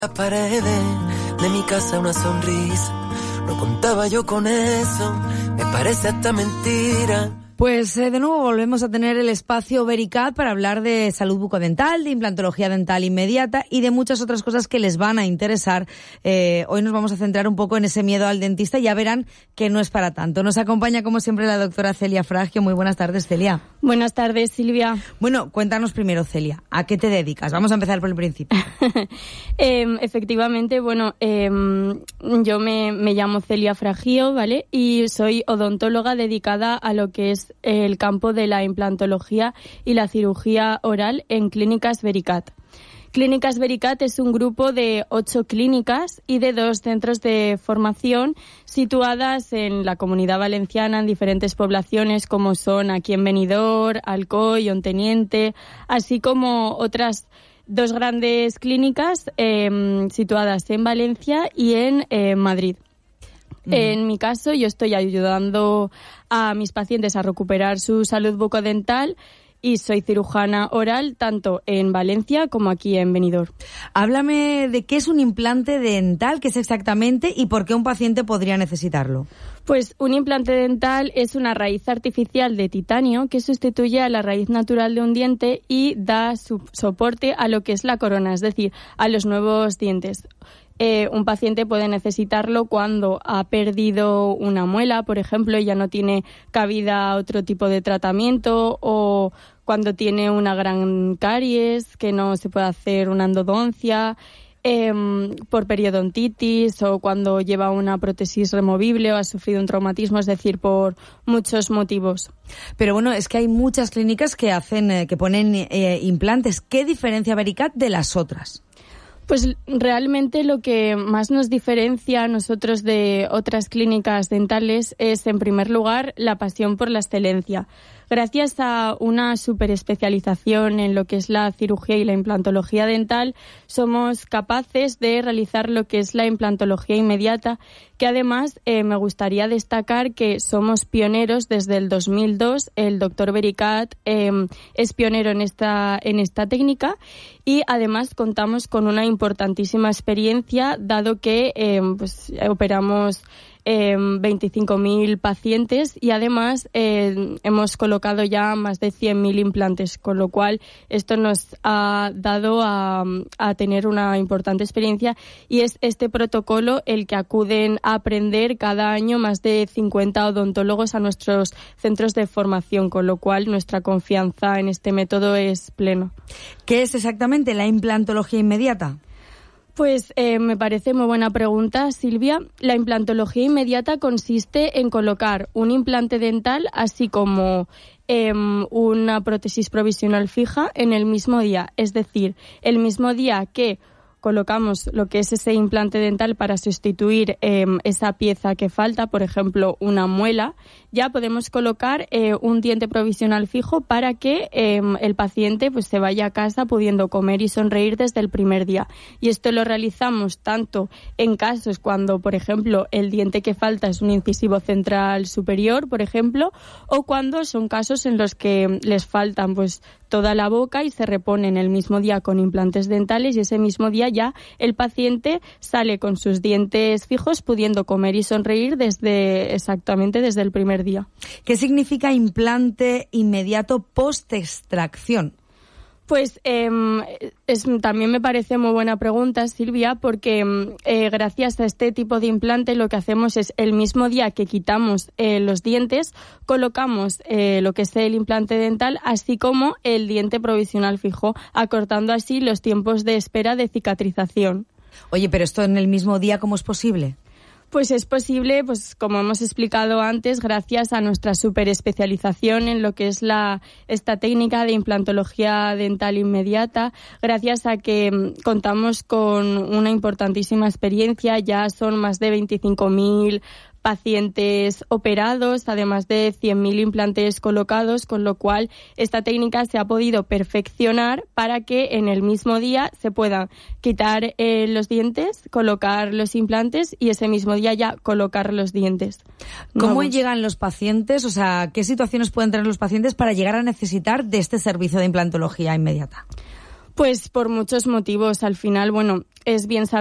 Las paredes de mi casa una sonrisa, no contaba yo con eso, me parece hasta mentira. Pues de nuevo volvemos a tener el espacio Vericat para hablar de salud bucodental, de implantología dental inmediata y de muchas otras cosas que les van a interesar. Hoy nos vamos a centrar un poco en ese miedo al dentista, ya verán que no es para tanto. Nos acompaña como siempre la doctora Celia Fragio. Muy buenas tardes, Celia. Buenas tardes, Silvia. Bueno, cuéntanos primero, Celia, ¿a qué te dedicas? Vamos a empezar por el principio. Efectivamente, bueno, yo me llamo Celia Fragio, ¿vale? Y soy odontóloga dedicada a lo que es el campo de la implantología y la cirugía oral en Clínicas Vericat. Clínicas Vericat es un grupo de 8 clínicas y de 2 centros de formación situadas en la Comunidad Valenciana, en diferentes poblaciones como son aquí en Benidorm, Alcoy, Onteniente, así como otras 2 grandes clínicas situadas en Valencia y en Madrid. En mi caso, yo estoy ayudando a mis pacientes a recuperar su salud bucodental y soy cirujana oral tanto en Valencia como aquí en Benidorm. Háblame de qué es un implante dental, qué es exactamente y por qué un paciente podría necesitarlo. Pues un implante dental es una raíz artificial de titanio que sustituye a la raíz natural de un diente y da soporte a lo que es la corona, es decir, a los nuevos dientes. Un paciente puede necesitarlo cuando ha perdido una muela, por ejemplo, y ya no tiene cabida a otro tipo de tratamiento, o cuando tiene una gran caries, que no se puede hacer una endodoncia, por periodontitis, o cuando lleva una prótesis removible o ha sufrido un traumatismo, es decir, por muchos motivos. Pero bueno, es que hay muchas clínicas que ponen implantes. ¿Qué diferencia Vericat de las otras? Pues realmente lo que más nos diferencia a nosotros de otras clínicas dentales es, en primer lugar, la pasión por la excelencia. Gracias a una superespecialización en lo que es la cirugía y la implantología dental, somos capaces de realizar lo que es la implantología inmediata, que además me gustaría destacar que somos pioneros desde el 2002. El doctor Vericat es pionero en esta técnica y además contamos con una importantísima experiencia, dado que operamos 25.000 pacientes y además hemos colocado ya más de 100.000 implantes, con lo cual esto nos ha dado a tener una importante experiencia, y es este protocolo el que acuden a aprender cada año más de 50 odontólogos a nuestros centros de formación, con lo cual nuestra confianza en este método es pleno. ¿Qué es exactamente la implantología inmediata? Pues me parece muy buena pregunta, Silvia. La implantología inmediata consiste en colocar un implante dental, así como una prótesis provisional fija en el mismo día. Es decir, el mismo día que colocamos lo que es ese implante dental para sustituir esa pieza que falta, por ejemplo, una muela, ya podemos colocar un diente provisional fijo para que el paciente pues se vaya a casa pudiendo comer y sonreír desde el primer día. Y esto lo realizamos tanto en casos cuando, por ejemplo, el diente que falta es un incisivo central superior, por ejemplo, o cuando son casos en los que les faltan pues toda la boca y se reponen el mismo día con implantes dentales, y ese mismo día ya el paciente sale con sus dientes fijos pudiendo comer y sonreír desde el primer día. ¿Qué significa implante inmediato post-extracción? Pues también me parece muy buena pregunta, Silvia, porque gracias a este tipo de implante lo que hacemos es, el mismo día que quitamos los dientes, colocamos lo que es el implante dental, así como el diente provisional fijo, acortando así los tiempos de espera de cicatrización. Oye, pero esto en el mismo día, ¿cómo es posible? Pues es posible, pues como hemos explicado antes, gracias a nuestra superespecialización en lo que es esta técnica de implantología dental inmediata, gracias a que contamos con una importantísima experiencia. Ya son más de 25.000 pacientes operados, además de 100.000 implantes colocados, con lo cual esta técnica se ha podido perfeccionar para que en el mismo día se puedan quitar los dientes, colocar los implantes y ese mismo día ya colocar los dientes. ¿Cómo llegan los pacientes? O sea, ¿qué situaciones pueden tener los pacientes para llegar a necesitar de este servicio de implantología inmediata? Pues por muchos motivos. Al final, bueno, es bien saber